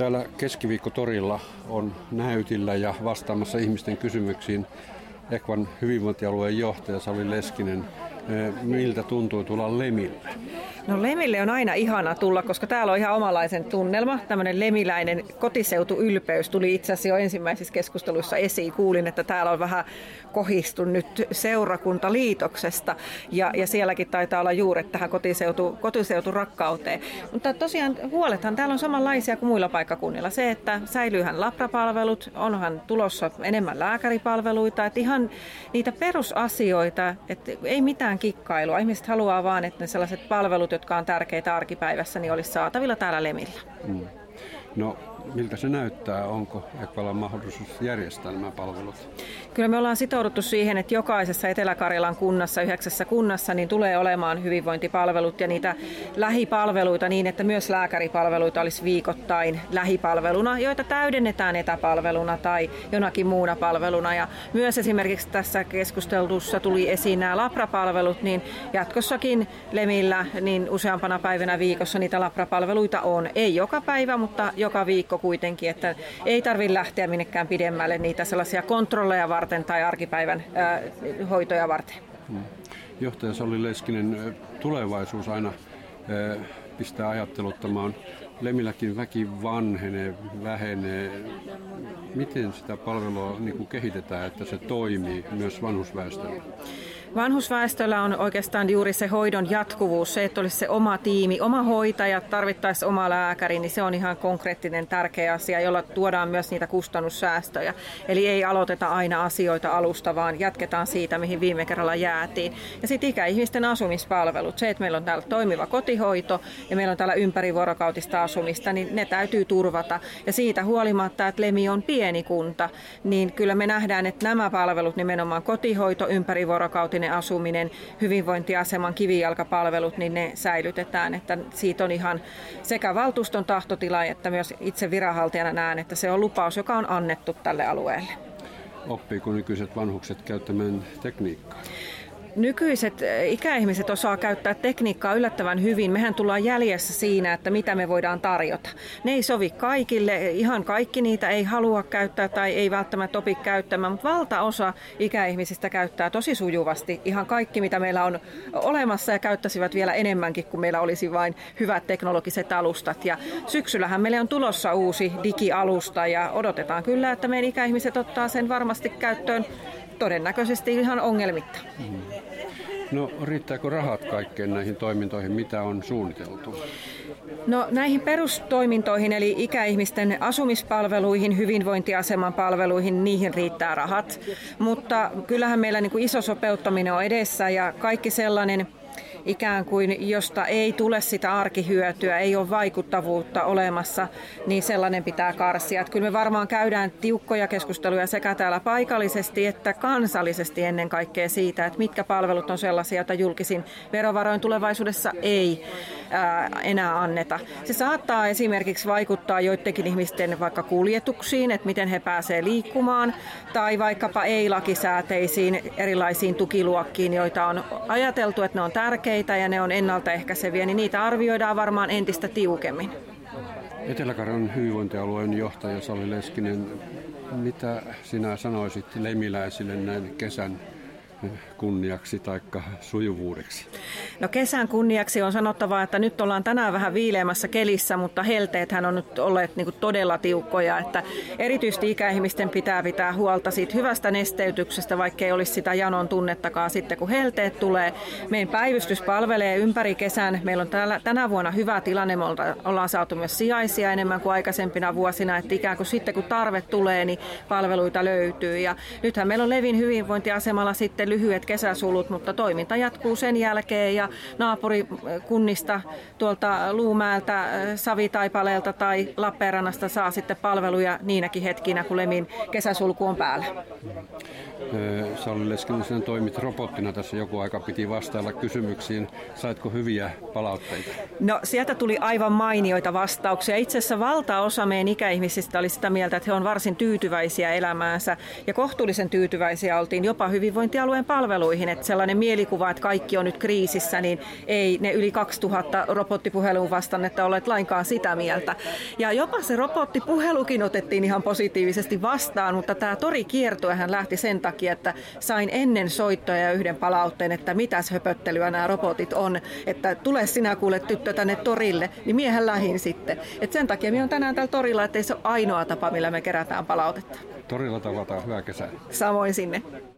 Täällä Keskiviikkotorilla on näytillä ja vastaamassa ihmisten kysymyksiin EQVAn hyvinvointialueen johtaja Sally Leskinen. Miltä tuntuu tulla Lemille? No Lemille on aina ihana tulla, koska täällä on ihan omalaisen tunnelma. Tämmöinen lemiläinen kotiseutuylpeys tuli itse asiassa jo ensimmäisissä keskusteluissa esiin. Kuulin, että täällä on vähän kohistu nyt seurakuntaliitoksesta ja sielläkin taitaa olla juuret tähän kotiseuturakkauteen. Mutta tosiaan huolethan täällä on samanlaisia kuin muilla paikkakunnilla. Se, että säilyyhän labrapalvelut, onhan tulossa enemmän lääkäripalveluita, että ihan niitä perusasioita, että ei mitään kikkailua. Ihmiset haluaa vaan, että ne sellaiset palvelut, jotka on tärkeitä arkipäivässä, niin olisi saatavilla täällä Lemillä. No, miltä se näyttää? Onko EQValla mahdollisuus järjestää nämä palvelut? Kyllä me ollaan sitouduttu siihen, että jokaisessa Etelä-Karjalan kunnassa, 9 kunnassa, niin tulee olemaan hyvinvointipalvelut ja niitä lähipalveluita niin, että myös lääkäripalveluita olisi viikoittain lähipalveluna, joita täydennetään etäpalveluna tai jonakin muuna palveluna. Ja myös esimerkiksi tässä keskustelussa tuli esiin nämä labrapalvelut, niin jatkossakin Lemillä niin useampana päivänä viikossa niitä labrapalveluita on. Ei joka päivä, mutta joka viikko kuitenkin, että ei tarvitse lähteä minnekään pidemmälle niitä sellaisia kontrolleja varten tai arkipäivän hoitoja varten. Johtaja Sally Leskinen, tulevaisuus aina pistää ajatteluttamaan. Lemilläkin väki vähenee. Miten sitä palvelua kehitetään, että se toimii myös vanhusväestöllä? Vanhusväestöllä on oikeastaan juuri se hoidon jatkuvuus, se, että olisi se oma tiimi, oma hoitaja, tarvittaisiin oma lääkäri, niin se on ihan konkreettinen tärkeä asia, jolla tuodaan myös niitä kustannussäästöjä. Eli ei aloiteta aina asioita alusta, vaan jatketaan siitä, mihin viime kerralla jäätiin. Ja sitten ikäihmisten asumispalvelut, se, että meillä on täällä toimiva kotihoito ja meillä on täällä ympärivuorokautista asumista, niin ne täytyy turvata. Ja siitä huolimatta, että Lemi on pieni kunta, niin kyllä me nähdään, että nämä palvelut, nimenomaan kotihoito, ympärivuorokautinen asuminen, hyvinvointiaseman kivijalkapalvelut, niin ne säilytetään. Että siitä on ihan sekä valtuuston tahtotila että myös itse viranhaltijana näen, että se on lupaus, joka on annettu tälle alueelle. Oppiiko nykyiset vanhukset käyttämään tekniikkaa? Nykyiset ikäihmiset osaa käyttää tekniikkaa yllättävän hyvin. Mehän tullaan jäljessä siinä, että mitä me voidaan tarjota. Ne ei sovi kaikille, ihan kaikki niitä ei halua käyttää tai ei välttämättä opi käyttämään, mutta valtaosa ikäihmisistä käyttää tosi sujuvasti ihan kaikki, mitä meillä on olemassa ja käyttäisivät vielä enemmänkin, kun meillä olisi vain hyvät teknologiset alustat. Ja syksyllähän meille on tulossa uusi digialusta ja odotetaan kyllä, että meidän ikäihmiset ottaa sen varmasti käyttöön todennäköisesti ihan ongelmitta. No, riittääkö rahat kaikkeen näihin toimintoihin? Mitä on suunniteltu? No, näihin perustoimintoihin eli ikäihmisten asumispalveluihin, hyvinvointiaseman palveluihin, niihin riittää rahat. Mutta kyllähän meillä iso sopeuttaminen on edessä ja kaikki sellainen ikään kuin josta ei tule sitä arkihyötyä, ei ole vaikuttavuutta olemassa, niin sellainen pitää karsia. Että kyllä me varmaan käydään tiukkoja keskusteluja sekä täällä paikallisesti että kansallisesti ennen kaikkea siitä, että mitkä palvelut on sellaisia, joita julkisin verovaroin tulevaisuudessa ei enää anneta. Se saattaa esimerkiksi vaikuttaa joidenkin ihmisten vaikka kuljetuksiin, että miten he pääsevät liikkumaan, tai vaikkapa ei-lakisääteisiin erilaisiin tukiluokkiin, joita on ajateltu, että ne on tärkeitä ja ne on ennaltaehkäiseviä, niin niitä arvioidaan varmaan entistä tiukemmin. Etelä-Karjalan hyvinvointialueen johtaja Sally Leskinen, mitä sinä sanoisit lemiläisille näin kesän kunniaksi tai sujuvuudeksi? No kesän kunniaksi on sanottava, että nyt ollaan tänään vähän viileämässä kelissä, mutta helteethän on nyt olleet todella tiukkoja, että erityisesti ikäihmisten pitää huolta siitä hyvästä nesteytyksestä, vaikka ei olisi sitä janon tunnettakaan sitten, kun helteet tulee. Meidän päivystys palvelee ympäri kesän. Meillä on tänä vuonna hyvä tilanne. Me ollaan saatu myös sijaisia enemmän kuin aikaisempina vuosina, että ikään kuin sitten kun tarve tulee, niin palveluita löytyy. Ja nythän meillä on Levin hyvinvointiasemalla sitten lyhyet kesäsulut, mutta toiminta jatkuu sen jälkeen ja naapurikunnista tuolta Luumäeltä, Savitaipaleelta tai Lappeenrannasta saa sitten palveluja niinäkin hetkinä, kun Lemin kesäsulku on päällä. Sally Leskinen, sinä toimit robottina tässä joku aika, piti vastailla kysymyksiin. Saitko hyviä palautteita? No sieltä tuli aivan mainioita vastauksia. Itse asiassa valtaosa meidän ikäihmisistä oli sitä mieltä, että he on varsin tyytyväisiä elämäänsä ja kohtuullisen tyytyväisiä oltiin jopa hyvinvointialueen palveluihin, että sellainen mielikuva, että kaikki on nyt kriisissä, niin ei ne yli 2000 robottipuheluun vastannetta olleet lainkaan sitä mieltä. Ja jopa se robottipuhelukin otettiin ihan positiivisesti vastaan, mutta tämä torikiertuehän lähti sen takia, että sain ennen soittoja yhden palautteen, että mitäs höpöttelyä nämä robotit on, että tule sinä kuule tyttö tänne torille, niin miehen lähin sitten. Et sen takia minä olen tänään täällä torilla, että ei se ole ainoa tapa, millä me kerätään palautetta. Torilla tavataan, hyvää kesää. Samoin sinne.